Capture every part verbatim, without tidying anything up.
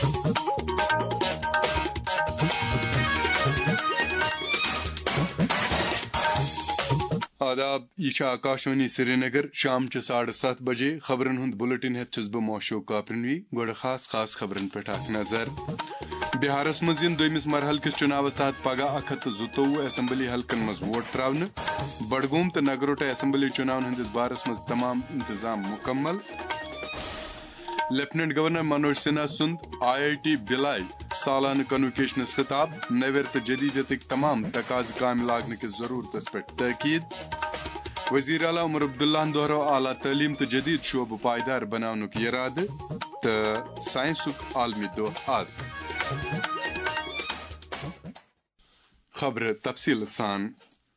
آداب، یہ آکاشوانی سری نگر شام چہ ساڑھے سات بجے خبرن ہند بلٹن ہت چھس بہ موشوق کاپرنوی گوڑ خاص خاص خبرن پہ اخ نظر۔ بہارس مز دویمس مرحل کس چناوس تحت پگہ اک ہتھ زٕتووُہ اسمبلی حلقن مز ووٹ تراؤن۔ بڈگوم تو نگروٹا اسمبلی چناون ہندس بارس مز تمام انتظام مکمل۔ لیفٹنٹ گورنر منوج سنہا سند آئی آئی ٹی بلائے سالانہ کنوکیشنس خطاب، نویر تو جدیدیت تمام تقاض کام لاگنے کی ضرورت پہ تاکید۔ وزیر اعلیٰ عمر عبداللہ دہرو اعلیٰ تعلیم تو جدید شعبہ پائیدار بنانک ارادہ تو سائنسک عالمی دہ آز۔ خبر تفصیل سان۔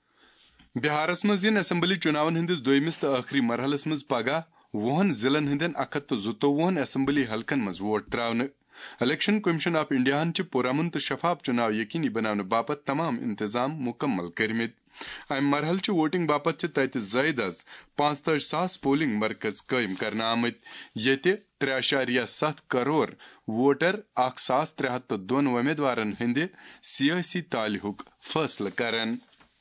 بہارس مز اسمبلی چناون ہندس دویمس تو آخری مرحلس مز پگہ وہن ضلعن ہندین اک ہتھ زٕتووُہن اسمبلی حلقن مز ووٹ تراؤن۔ الیکشن کمیشن آف انڈیا ہن پرامن تو شفاف چناو یقینی بنانے باپت تمام انتظام مکمل کرمت۔ ام مرحل چہ ووٹنگ باپت تت زائد از پانچتاج ساس پولنگ مرکز قائم کرنے آمت، یت ترے اشاریہ ست کروڑ ووٹر اک ساس ترے ہتھ دون امیدوارن ہند سیاسی تعلق فیصلہ کرن۔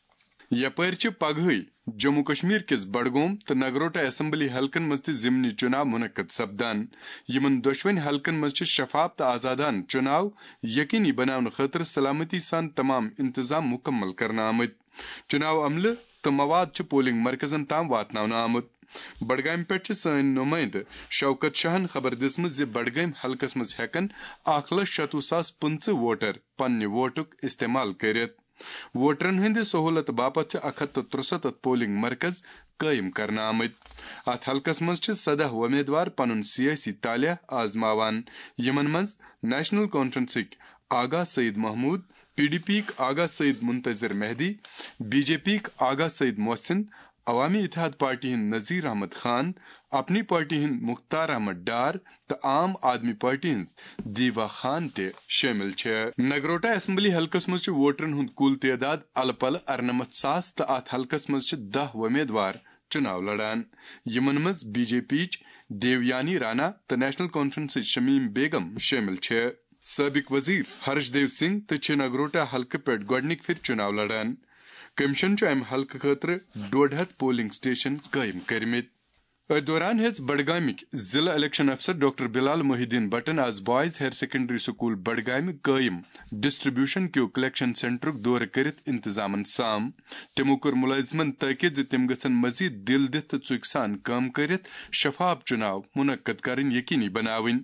یپر پگہ جموں کشمیر کس بڈگوم تو نگروٹا اسمبلی حلقن مز تہ ضمنی چناو منعقد سپدان۔ یمن دشوین حلقن مز شفاف تو آزادان چناو یقینی بنانے خاطر سلامتی سان تمام انتظام مکمل کرنے آمت۔ چناو عملہ تو مواد پولنگ مرکزن تام واتن آمت۔ بڈگام پہ سن نمائندہ شوکت شاہن خبر دژمژ زِ بڈگام حلقس مز ہیکن اک لچھ شتوہ ساس پنچہ ووٹر پنہ ووٹک استعمال کرت۔ ووٹرن ہند سہولت باپت اک ہتھ ترستھ پولنگ مرکز قائم کرنے آمت۔ ات حلقس مز سدہ امیدوار پن سیاسی تالیہ آزماوان، یمن مز نیشنل کانفرنسک Agha Saeed Mahmood, P D P Agha Saeed Muntazir Mehdi, B J پی آغا سعید محسن، عوامی اتحاد پارٹی ہند نذیر احمد خان، اپنی پارٹی ہند مختار احمد ڈار تو عام آدمی پارٹی ہند دیوا خان تہ شامل چھ۔ نگروٹا اسمبلی حلقس مز ووٹرن ہند کل تعداد الہ پلہ ارنمتھ ساس تو ات حلقس مز دہ امیدوار چناو لڑان، یمن مز بی جے پی دیویانی رانا تو نیشنل کانفرنس شمیم بیگم شامل چھ۔ سابق وزیر ہرش دیو سنگھ تو نگروٹا حلقہ پہ گوڈنک پھر چناو لڑان۔ کمیشن ام حلقہ خاطر ڈوڑ ہتھ پولنگ سٹیشن قائم کرمت۔ ات دوران ہز بڈگامک ضلع الیکشن افسر ڈاکٹر بلال محی الدین بٹن آز boys higher secondary school Budgam قائم ڈسٹریبیوشن کیو کلیکشن سینٹرک دورہ کرت انتظامن سام۔ تمو کور ملازمن تاکید تم گھن مزید دل دتھ تو ژکہ سان کام کرت شفاف چناو منعقد کرن یقینی بناون۔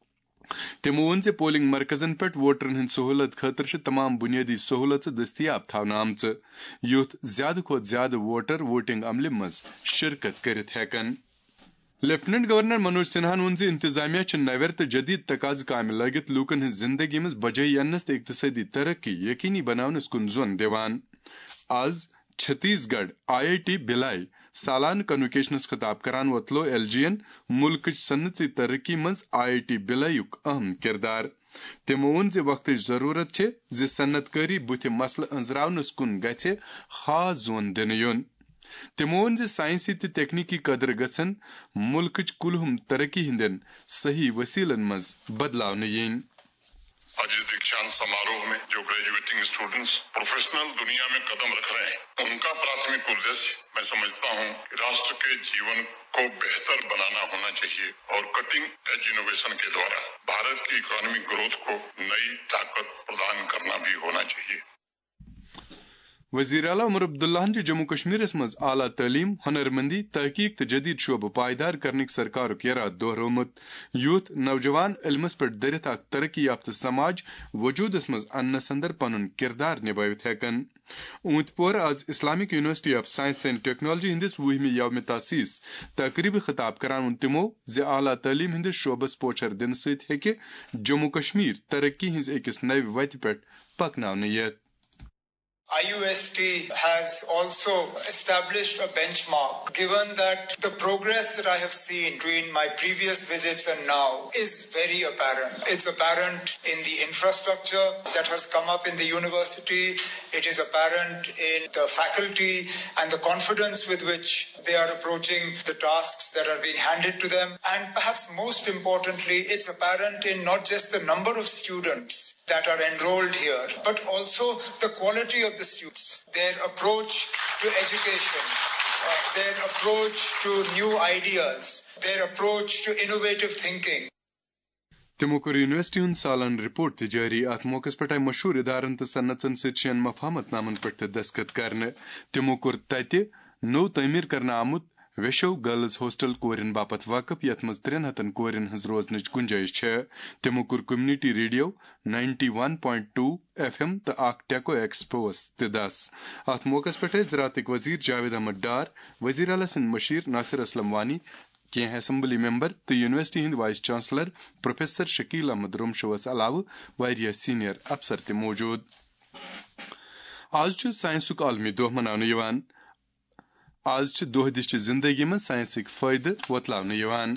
تمو ون پولنگ مرکزن پہ ووٹرن ہند سہولت خاطر تمام بنیادی سہولت دستیاب تھونہ آمچ، یوت زیادہ کھت زیادہ ووٹر ووٹنگ عملہ مز شرکت کرت ہیکن۔ لیفٹنٹ گورنر منوج سنہا وون انتظامیہ نویر تو جدید تقاض کام لگت لوکن ہز زندگی مز بجائی انس تو اقتصادی ترقی یقینی بناونس کن زون دیوان۔ آز چھتیس گڑھ آئی آئی ٹی بلائے سالانہ کنوکیشنس خطاب کران وتلو ایل جی این ملک صنعتی ترقی مز آئی آئی ٹی بلائیک اہم کردار۔ تمو وون وقت ضرورت چھ زِ صنعت کاری بُتھ مسلہ انزراونس کن گژھِ خاص زون دن یون۔ تمو وون سائنسی تو تکنیکی قدر گژھن ملکچ کلہم ترقی ہندین صحیح وسیلن مز بدلاون ین۔ آج اس دیکشانت سماروہ میں جو گریجویٹنگ اسٹوڈنٹس پروفیشنل دنیا میں قدم رکھ رہے ہیں، ان کا پراتھمک ادیش میں سمجھتا ہوں کہ راشٹر کے جیون کو بہتر بنانا ہونا چاہیے اور کٹنگ ایج انوویشن کے دوارا بھارت کی اکنامک گروتھ کو نئی طاقت پردان کرنا بھی ہونا چاہیے۔ وزیر اعلیٰ عمر عبداللہ جموں کشمیر مز اعلیٰ تعلیم، ہنر مندی، تحقیق تو جدید شعبہ پائیدار کرنے سرکار ارادہ دہرومت، یوتھ نوجوان علمس پہ درت اک ترقی یافتہ سماج وجودس مز انس اندر پنن کردار نبھوت ہیکن۔ اونت پور آز Islamic university of science and technology ہندس وہمی یوم تاسیس تقریب خطاب کران ون تمو زِ اعلیٰ تعلیم ہندس شعبس پوچھر دن ست ہیکہ جموں کشمیر ترقی ہز اکس نو وتہ پہ پکناونہ یتھ۔ I U S T has also established a benchmark. Given that the progress that I have seen between my previous visits and now is very apparent. It's apparent in the infrastructure that has come up in the university. It is apparent in the faculty and the confidence with which they are approaching the tasks that are being handed to them. And perhaps most importantly, it's apparent in not just the number of students that are enrolled here, but also the quality of the students, their approach to education, uh, their approach to new ideas, their approach to innovative thinking. تمو کوٚر university ہُنٛد سالانہٕ report تہِ جٲری. اتھ موقعس پٮ۪ٹھ آیہِ مشہوٗر ادارن تہٕ صنعتن سۭتۍ شیٚن مفاہمت نامن پٮ۪ٹھ تہِ دستخط کرنہٕ. تمو کوٚر تتہِ نوٚو تعمیٖر کرنہٕ آمُت ویشو گرلز ہاسٹل کورٮ۪ن باپت وقف یتھ منٛز ترٛٮ۪ن ہتن کورٮ۪ن ہٕنٛز روزنٕچ گُنجٲیش چھےٚ. تمو کوٚر community radio ninety one point two F M تہٕ اکھ ٹیکو ایکسپوس تہِ دس. اتھ موقعس پٮ۪ٹھ ٲسۍ زراعتٕکۍ وزیر جاوید احمد ڈار، وزیر اعلیٰ سٕنٛدۍ مشیر ناصر اسلم وانی، کینٛہہ اسمبلی ممبر تہٕ یونیورسٹی ہٕنٛدۍ vice chancellor professor Shakeel Ahmad رمشوس علاوٕ واریاہ سینئر افسر تہِ موجود. آز چھُ سائنسُک عالمی دۄہ مناونہٕ یِوان. آز چھِ دۄہ دِشچہِ زندگی منٛز سائنسٕکۍ فٲیدٕ وۄتلاونہٕ یِوان.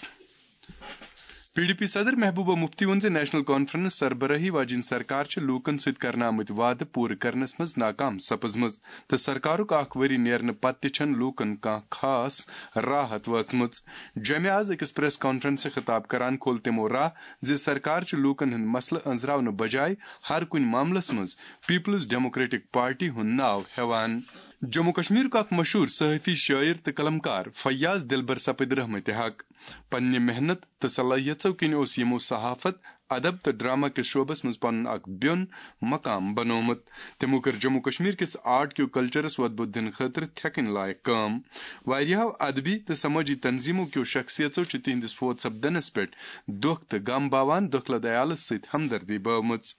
پی ڈی پی صدر محبوبہ مفتی ووٚن زِ نیشنل کانفرنس سربرٲہی واجیٚنۍ سرکار چھِ لوٗکن سۭتۍ کرنہٕ آمٕتۍ وعدٕ پوٗرٕ کرنس منٛز ناکام سپٕزمٕژ تہٕ سرکارُک اکھ ؤری نیرنہٕ پتہٕ تہِ چھنہٕ لوٗکن کانٛہہ خاص راحت وٲژمٕژ. جمہِ آز أکِس پریس کانفرنسہِ خطاب کران کھول تِمو راہ زِ سرکار چھِ لوٗکن ہٕنٛدۍ مسلہٕ أنزراونہٕ بجاے ہر کُنہِ معاملس منٛز پیپلز ڈیموکریٹک پارٹی ہُنٛد ناو ہٮ۪وان. جموں کشمیرُک اکھ مشہوٗر صحافی شٲعر تہٕ قلمکار فیاض دلبر سپٕدۍ رحمتِ حق. پننہِ محنت تہٕ صلٲحیژو کِنۍ اوس یِمو صحافت، ادب تہٕ ڈرامہ کِس شعبس منٛز پنُن اکھ بیوٚن مقام بنوومُت. تِمو کٔر جموں کشمیر کِس آرٹ کیو کلچرس وۄدبُد دِنہٕ خٲطرٕ تھٮ۪کٕنۍ لایق کٲم. واریاہو ادبی تہٕ سمٲجی تنظیمو کیو شخصیژو چھِ تِہنٛدِس فوت سپدنس پٮ۪ٹھ دۄکھ تہٕ غم باوان دۄکھلد عیالس سۭتۍ ہمدردی بٲومٕژ.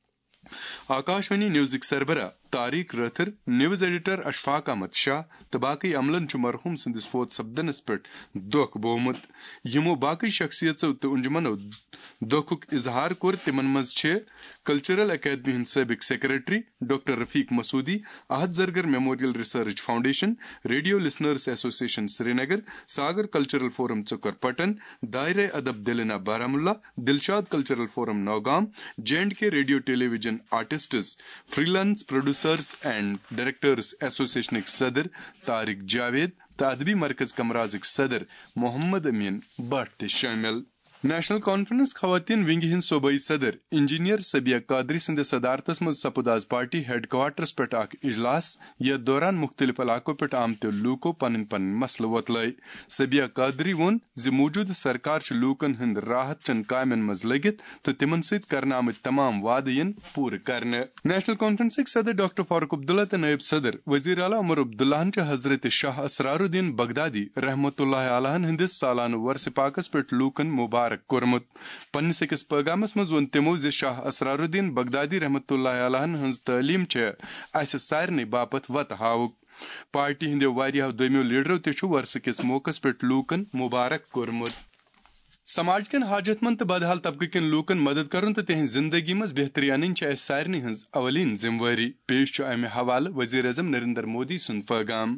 آکاشوانی نیوزٕکۍ سربراہ طارق رٲتھر، نیوز ایڈیٹر اشفاق احمد شاہ تہٕ باقٕے عملن چھُ مرحوٗم سٕنٛدِس فوت سپدنس پٮ۪ٹھ دۄکھ بوومُت. یِمو باقٕے شخصیژو تہٕ انجمنو دۄکھُک اظہار کوٚر. تِمن منٛز چھِ کلچرل اکیڈمی ہٕنٛدۍ سٲبق secretary doctor Rafiq Masoodi, Ahad Zargar memorial research foundation, radio listeners association Srinagar, Sagar cultural forum ژُکر Pattan, Daira Adab Dilna Baramulla, Dilshad cultural forum Nowgam, J and K radio television artists freelance producers and directors ایسوسیشنٕکۍ صدر طارق جاوید تہٕ ادبی مرکز کمرازٕکۍ صدر محمد امین بٹ تہِ شٲمِل. نیشنل کانفرنس خواتین ونگہِ ہٕنٛدۍ صوبٲئی صدر انجینئر سبیہ قادری سٕنٛدِس صدارتس منٛز سپُد آز پارٹی ہیڈ کوارٹرس پٮ۪ٹھ اکھ اجلاس یتھ دوران مختلف علاقو پٮ۪ٹھ آمتیو لوٗکو پنٕنۍ پنٕنۍ مسلہٕ وۄتلٲے. سبیہ قادری ووٚن زِ موٗجوٗدٕ سرکار چھِ لوٗکن ہٕنٛدۍ راحت چٮ۪ن کامٮ۪ن منٛز لٔگِتھ تہٕ تِمن سۭتۍ کرنہٕ آمٕتۍ تمام وعدٕ یِن پوٗرٕ کرنہٕ. نیشنل کانفرنسٕکۍ صدر ڈاکٹر فاروق عبداللہ تہٕ نائب صدر وزیر اعلیٰ عمر عبداللہن چھِ حضرت شاہ اسرار الدین بغدادی رحمۃ اللہ علیہ ہٕنٛدِس سالانہٕ وۄرثہٕ پاکس پٮ۪ٹھ لوٗکن مُبارک کوٚرمُت. پننِس أکِس پیغامس منٛز ووٚن تِمو زِ شاہ اسرار الدین بغدادی رحمۃ اللہ علیہ ہٕنٛز تعلیٖم چھےٚ اَسہِ سارنٕے باپتھ وتہٕ ہاوُک. پارٹی ہٕنٛدیو واریاہو دوٚیمِیو لیڈرو تہِ چھُ وۄرثہٕ کِس موقعس پٮ۪ٹھ لوٗکن مُبارک کوٚرمُت. سماج کٮ۪ن حاجت مند تہٕ بدحال طبقہٕ کٮ۪ن لوٗکن مدد کرُن تہٕ تِہنٛزِ زندگی منٛز بہتری انٕنۍ چھےٚ اَسہِ سارنٕے ہٕنٛز اولین ذمہٕ وٲری. پیش چھُ امہِ حوالہٕ وزیر اعظم نریندر مودی سُنٛد پیغام.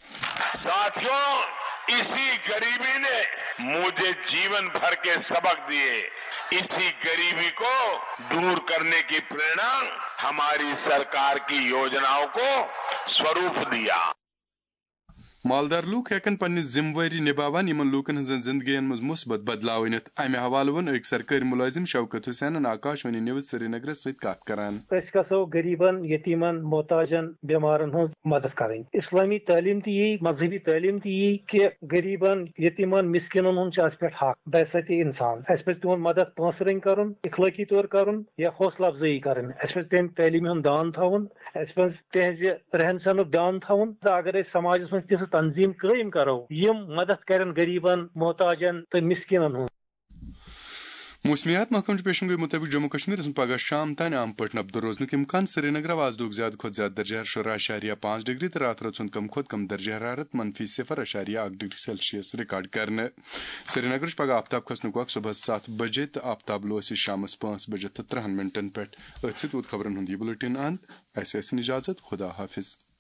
اسی غریبی نے مجھے جیون بھر کے سبق دیے. اسی غریبی کو دور کرنے کی پریرنا ہماری سرکار کی یوجناؤں کو سوروپ دیا. مالدار لوٗکھ ہٮ۪کن پننہِ ذمہٕ وٲری نِباوان یِمن لوٗکن ہٕنٛزن زندگین منٛز مثبت بدلاو أنِتھ. امہِ حوالہٕ ووٚن أکۍ سرکٲرۍ مُلٲزِم شوکت حُسینن آکاشوانی نِوٕز سری نگرس سۭتۍ کتھ کران. أسۍ گژھو غریبن، یتیٖمن، محتاجن، بیمارن ہٕنٛز مدد کرٕنۍ. اسلامی تعلیٖم تہِ یی، مذہبی تعلیٖم تہِ یی کہِ غریبن، یتیٖمن، مسکیٖنن ہُنٛد چھُ اَسہِ پٮ۪ٹھ حق بحثیت انسان. اَسہِ پزِ تِہُنٛد مدد پونٛسہٕ رٔنگۍ کرُن، اخلٲقی طور کرُن یا حوصلہٕ افضٲیی کرٕنۍ. اَسہِ پزِ تِہنٛدِ تعلیٖمہِ ہُنٛد دیان تھاوُن. اَسہِ پزِ تِہنٛزِ رہن سہنُک دیان تھاوُن. تہٕ اگر أسۍ سماجس منٛز تِژھ تنظیٖم قٲیِم کرو یِم مدد کرن غریبن، محتاجن تہٕ مسکیٖنن ہُنٛد. موسمیات محکمہ پیشن گوئی مطابق جموں کشمیر میں پگہ شام تان عام پٲٹھۍ نبدٕ روزنُک امکان سری نگر آز دۄہ زیادٕ کھۄتہٕ زیادٕ درجہ حرارت شُراہ اشاریہ پانٛژھ ڈگری تہٕ رات رٲژ ہُنٛد کم کھۄتہٕ کم درجہ حرارت منفی صفر اشاریہ اکھ ڈگری سیلسیس رِکارڈ کرنہٕ سری نگر پگہ آفتاب کھسنُک وقت صبح سَتھ بجے تہٕ آفتاب لوسہِ شامس پانٛژھ بجے تہٕ ترہن منٹن پٮ۪ٹھ أتھۍ سۭتۍ ووت خبرن ہُنٛد یہِ بُلیٹن اند اَسہِ ٲسِن اجازت خدا حافظ.